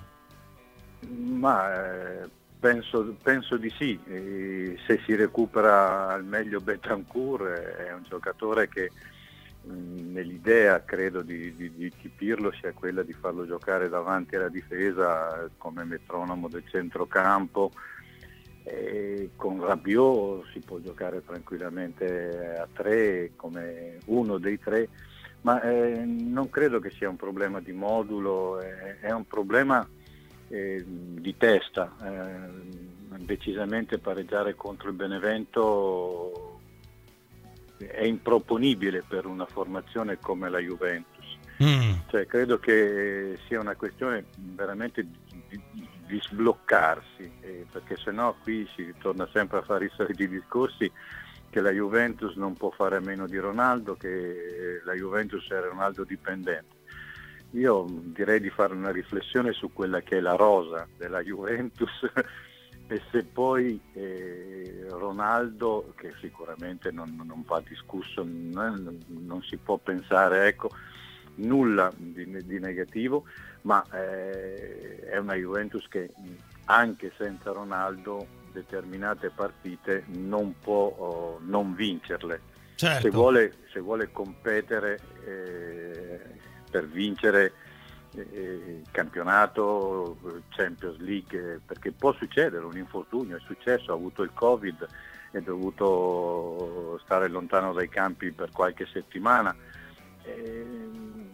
Ma eh, penso, penso di sì. E se si recupera al meglio Bentancur, è un giocatore che mh, nell'idea credo di, di, di Pirlo sia quella di farlo giocare davanti alla difesa come metronomo del centrocampo. E con Rabiot si può giocare tranquillamente a tre come uno dei tre, ma eh, non credo che sia un problema di modulo, è, è un problema eh, di testa. Eh, decisamente pareggiare contro il Benevento è improponibile per una formazione come la Juventus. Mm. Cioè, credo che sia una questione veramente di, di, di sbloccarsi, eh, perché sennò qui si ritorna sempre a fare i soliti discorsi che la Juventus non può fare a meno di Ronaldo, che la Juventus è Ronaldo dipendente. Io direi di fare una riflessione su quella che è la rosa della Juventus e se poi eh, Ronaldo, che sicuramente non, non va discusso, non, non si può pensare ecco nulla di, di negativo, ma eh, è una Juventus che anche senza Ronaldo determinate partite non può oh, non vincerle. Certo. Se vuole, se vuole competere eh, per vincere eh, il campionato, Champions League, perché può succedere un infortunio, è successo, ha avuto il Covid, è dovuto stare lontano dai campi per qualche settimana. Eh,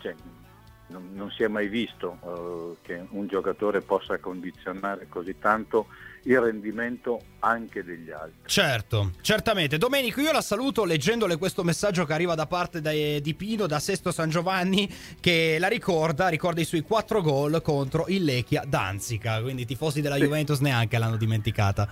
cioè, non, non si è mai visto uh, che un giocatore possa condizionare così tanto il rendimento anche degli altri.
Certo, certamente. Domenico, io la saluto leggendole questo messaggio che arriva da parte de, di Pino da Sesto San Giovanni, che la ricorda, ricorda i suoi quattro gol contro il Lechia Danzica, quindi i tifosi della
sì.
Juventus neanche l'hanno dimenticata.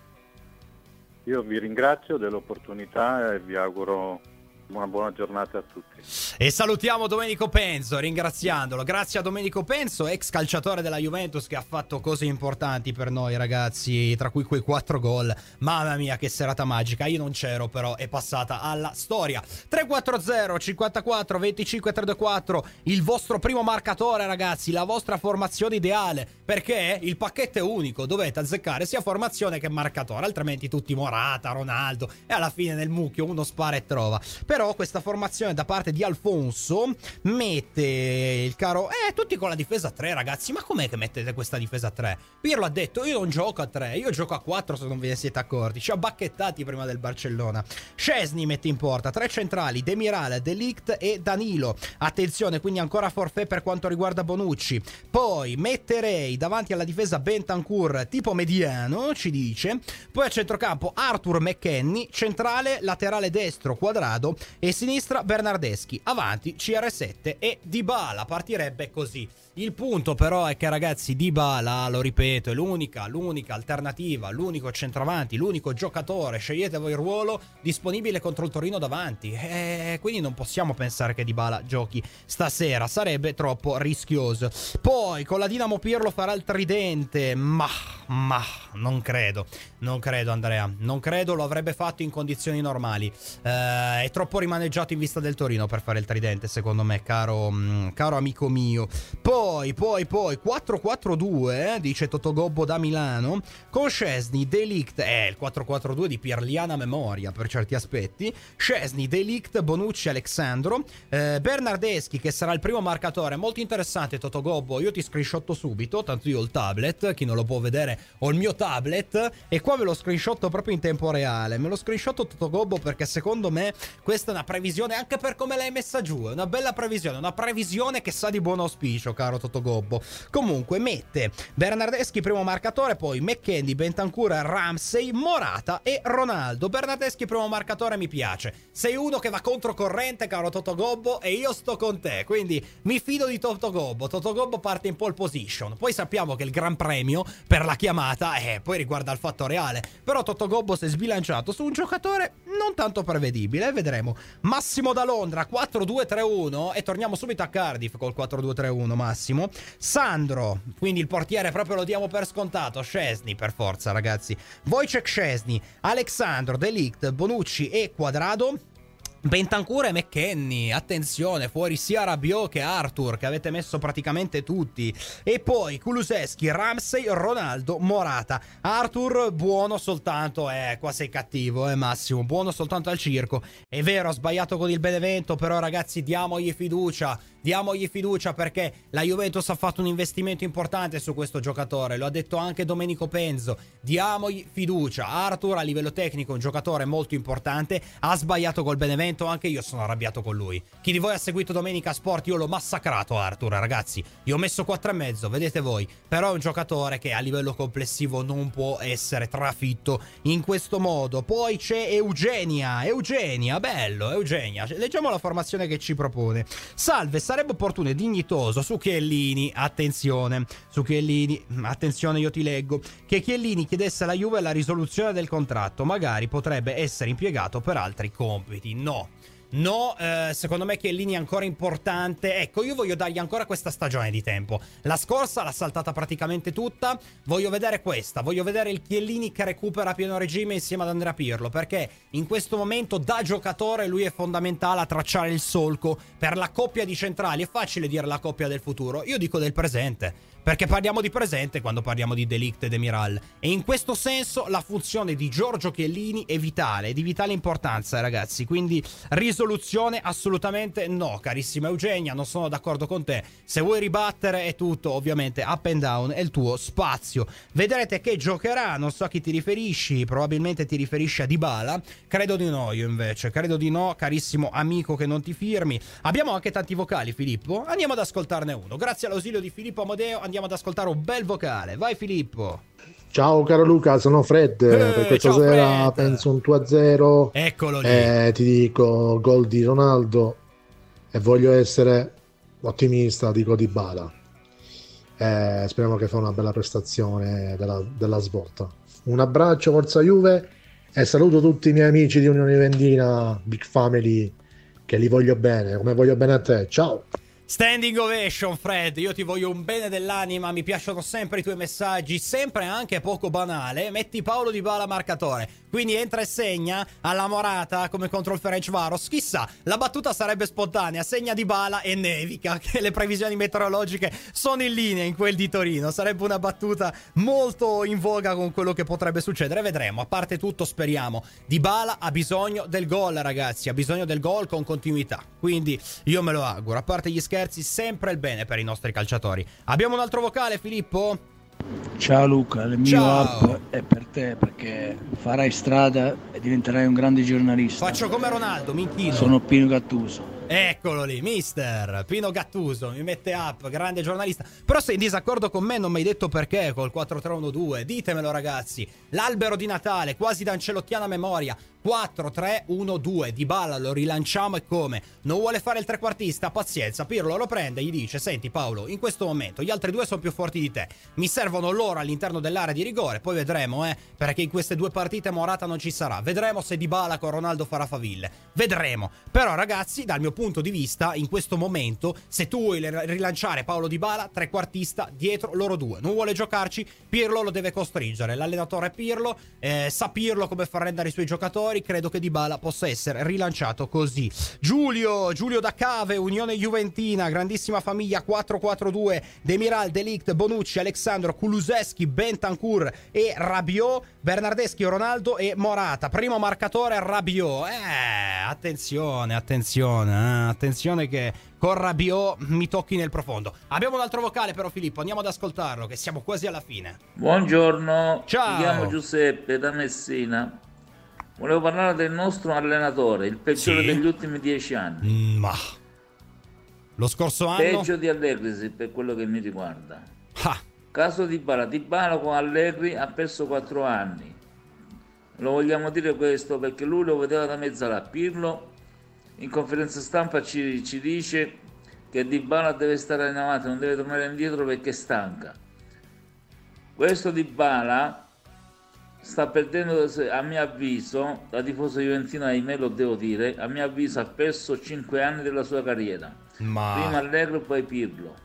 Io vi ringrazio dell'opportunità e vi auguro una buona giornata a tutti.
E salutiamo Domenico Penzo ringraziandolo. Grazie a Domenico Penzo, ex calciatore della Juventus, che ha fatto cose importanti per noi ragazzi, tra cui quei quattro gol. Mamma mia che serata magica, io non c'ero però è passata alla storia. Tre quattro zero cinquantaquattro venticinque trecentoquattro, il vostro primo marcatore ragazzi, la vostra formazione ideale, perché il pacchetto è unico, dovete azzeccare sia formazione che marcatore, altrimenti tutti Morata, Ronaldo e alla fine nel mucchio uno spara e trova. Però questa formazione da parte di Alfonso mette il caro eh tutti con la difesa tre ragazzi, ma com'è che mettete questa difesa tre? Pirlo ha detto io non gioco a tre, io gioco a quattro, se non ve ne siete accorti, ci ha bacchettati prima del Barcellona. Szczesny mette in porta tre centrali, Demiral, De Ligt e Danilo, attenzione quindi ancora forfait per quanto riguarda Bonucci. Poi metterei davanti alla difesa Bentancur tipo mediano, ci dice, poi a centrocampo Arthur McKennie, centrale laterale destro Quadrado e sinistra Bernardeschi, avanti C R sette e Dybala. Partirebbe così. Il punto però è che ragazzi Dybala, lo ripeto, è l'unica, l'unica alternativa, l'unico centravanti, l'unico giocatore, scegliete voi il ruolo, disponibile contro il Torino davanti, e quindi non possiamo pensare che Dybala giochi stasera, sarebbe troppo rischioso. Poi con la Dinamo Pirlo farà il tridente, ma, ma non credo, non credo Andrea, non credo, lo avrebbe fatto in condizioni normali, eh, è troppo rimaneggiato in vista del Torino per fare il tridente secondo me, caro, caro amico mio. Poi Poi, poi, poi, quattro quattro due, eh, dice Totogobbo da Milano, con Szczesny, De Ligt, eh, il quattro quattro due di Pirliana memoria per certi aspetti, Szczesny, De Ligt, Bonucci, Alexandro, eh, Bernardeschi che sarà il primo marcatore, molto interessante Totogobbo, io ti screenshotto subito, tanto io ho il tablet, chi non lo può vedere ho il mio tablet, e qua ve lo screenshotto proprio in tempo reale, me lo screenshotto Totogobbo perché secondo me questa è una previsione, anche per come l'hai messa giù, è una bella previsione, una previsione che sa di buon auspicio, caro Totogobbo. Comunque mette Bernardeschi primo marcatore, poi McKennie, Bentancur, Ramsey, Morata e Ronaldo. Bernardeschi primo marcatore mi piace, sei uno che va controcorrente caro Totogobbo e io sto con te, quindi mi fido di Totogobbo. Totogobbo parte in pole position, poi sappiamo che il gran premio per la chiamata eh, poi riguarda il fatto reale, però Totogobbo si è sbilanciato su un giocatore non tanto prevedibile, vedremo. Massimo da Londra quattro due tre uno e torniamo subito a Cardiff col quattro due tre uno. Massimo Sandro, quindi il portiere proprio lo diamo per scontato, Szczesny per forza ragazzi, Wojciech Szczesny, Alexandro, De Ligt, Bonucci e Quadrado, Bentancur e McKennie, attenzione, fuori sia Rabiot che Arthur che avete messo praticamente tutti, e poi Kulusevski, Ramsey, Ronaldo, Morata. Arthur buono soltanto, eh qua sei cattivo eh Massimo, buono soltanto al circo, è vero, ho sbagliato con il Benevento, però ragazzi diamogli fiducia, diamogli fiducia perché la Juventus ha fatto un investimento importante su questo giocatore, lo ha detto anche Domenico Penzo, diamogli fiducia. Arthur a livello tecnico è un giocatore molto importante, ha sbagliato col Benevento, anche io sono arrabbiato con lui. Chi di voi ha seguito Domenica Sport, io l'ho massacrato Arthur ragazzi, io ho messo quattro e mezzo, vedete voi, però è un giocatore che a livello complessivo non può essere trafitto in questo modo. Poi c'è Eugenia, Eugenia, bello, Eugenia, leggiamo la formazione che ci propone. Salve, sarebbe opportuno e dignitoso su Chiellini, attenzione, su Chiellini, attenzione io ti leggo, che Chiellini chiedesse alla Juve la risoluzione del contratto, magari potrebbe essere impiegato per altri compiti. No, no, eh, secondo me Chiellini è ancora importante, ecco io voglio dargli ancora questa stagione di tempo, la scorsa l'ha saltata praticamente tutta, voglio vedere questa, voglio vedere il Chiellini che recupera a pieno regime insieme ad Andrea Pirlo, perché in questo momento da giocatore lui è fondamentale a tracciare il solco per la coppia di centrali. È facile dire la coppia del futuro, io dico del presente, perché parliamo di presente quando parliamo di De Ligt e Demiral, e in questo senso la funzione di Giorgio Chiellini è vitale, è di vitale importanza, ragazzi, quindi risoluzione assolutamente no. Carissima Eugenia, non sono d'accordo con te, se vuoi ribattere è tutto, ovviamente up and down è il tuo spazio. Vedrete che giocherà, non so a chi ti riferisci, probabilmente ti riferisci a Dybala, credo di no, io invece credo di no, carissimo amico che non ti firmi. Abbiamo anche tanti vocali, Filippo, andiamo ad ascoltarne uno. Grazie all'ausilio di Filippo Amodeo andiamo ad ascoltare un bel vocale. Vai Filippo.
Ciao caro Luca, sono Fred,
eh,
per questa sera Fred. Penso un due a zero.
Eccolo lì.
Eh, ti dico gol di Ronaldo e voglio essere ottimista, dico Dybala. Eh, speriamo che fa una bella prestazione della, della svolta. Un abbraccio, forza Juve, e saluto tutti i miei amici di Unione Juventina, Big Family, che li voglio bene, come voglio bene a te. Ciao.
Standing ovation Fred, io ti voglio un bene dell'anima, mi piacciono sempre i tuoi messaggi, sempre anche poco banale. Metti Paulo Dybala marcatore, quindi entra e segna alla Morata come contro il Ferencvaros. Chissà, la battuta sarebbe spontanea, segna Dybala e nevica, che le previsioni meteorologiche sono in linea in quel di Torino. Sarebbe una battuta molto in voga con quello che potrebbe succedere, vedremo. A parte tutto speriamo, Dybala ha bisogno del gol, ragazzi, ha bisogno del gol con continuità, quindi io me lo auguro. A parte gli scherzi, sempre il bene per i nostri calciatori. Abbiamo un altro vocale, Filippo?
Ciao Luca, il mio
Ciao.
app è per te perché farai strada e diventerai un grande giornalista.
Faccio come Ronaldo, mi inchino.
Sono Pino Gattuso.
Eccolo lì, mister Pino Gattuso, mi mette up, grande giornalista. Però sei in disaccordo con me, non mi hai detto perché col quattro tre uno due, ditemelo ragazzi. L'albero di Natale, quasi da ancelottiana memoria, quattro tre uno due, Dybala lo rilanciamo e come? Non vuole fare il trequartista? Pazienza, Pirlo lo prende e gli dice: senti Paolo, in questo momento gli altri due sono più forti di te, mi servono loro all'interno dell'area di rigore, poi vedremo eh, perché in queste due partite Morata non ci sarà, vedremo se Dybala con Ronaldo farà faville, vedremo. Però ragazzi, dal mio punto di vista, in questo momento, se tu vuoi rilanciare Paolo Dybala, trequartista dietro loro due, non vuole giocarci, Pirlo lo deve costringere, l'allenatore è Pirlo, eh, sa Pirlo come far rendere i suoi giocatori, credo che Dybala possa essere rilanciato così. Giulio, Giulio da Cave, Unione Juventina, grandissima famiglia quattro quattro due, Demiral, De Ligt, Bonucci, Alexandro, Kulusevski, Bentancur e Rabiot, Bernardeschi, Ronaldo e Morata, primo marcatore Rabiot. Eh, attenzione, attenzione, eh, attenzione che con Rabiot mi tocchi nel profondo. Abbiamo un altro vocale però Filippo, andiamo ad ascoltarlo che siamo quasi alla fine.
Buongiorno,
ciao.
Mi chiamo Giuseppe da Messina. Volevo parlare del nostro allenatore, il peggiore sì? degli ultimi dieci anni.
Ma lo scorso anno?
Peggio di Allegri per quello che mi riguarda. Ah. Caso Dybala, Dybala con Allegri ha perso quattro anni. Lo vogliamo dire questo perché lui lo vedeva da mezzala. Pirlo in conferenza stampa ci, ci dice che Dybala deve stare in avanti, non deve tornare indietro perché è stanca. Questo Dybala sta perdendo, a mio avviso, da tifoso juventino, ahimè lo devo dire, a mio avviso ha perso cinque anni della sua carriera. Ma... prima Allegri poi Pirlo.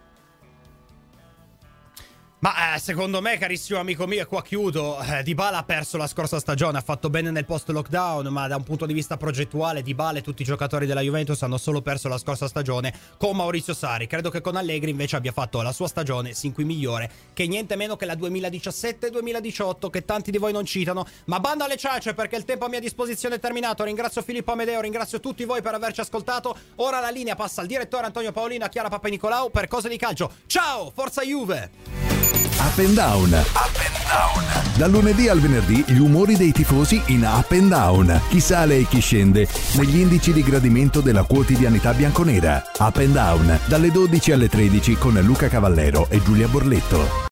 Ma eh, secondo me, carissimo amico mio, e qua chiudo, eh, Dybala ha perso la scorsa stagione, ha fatto bene nel post-lockdown, ma da un punto di vista progettuale Dybala e tutti i giocatori della Juventus hanno solo perso la scorsa stagione con Maurizio Sarri. Credo che con Allegri invece abbia fatto la sua stagione sin qui migliore, che niente meno che la duemiladiciassette duemiladiciotto, che tanti di voi non citano. Ma banda alle ciance perché il tempo a mia disposizione è terminato. Ringrazio Filippo Amedeo, ringrazio tutti voi per averci ascoltato. Ora la linea passa al direttore Antonio Paolino, a Chiara Papanicolau per Cose di Calcio. Ciao, forza Juve!
Up and Down. Up and Down. Dal lunedì al venerdì gli umori dei tifosi in Up and Down. Chi sale e chi scende negli indici di gradimento della quotidianità bianconera. Up and Down dalle dodici alle tredici con Luca Cavallero e Giulia Borletto.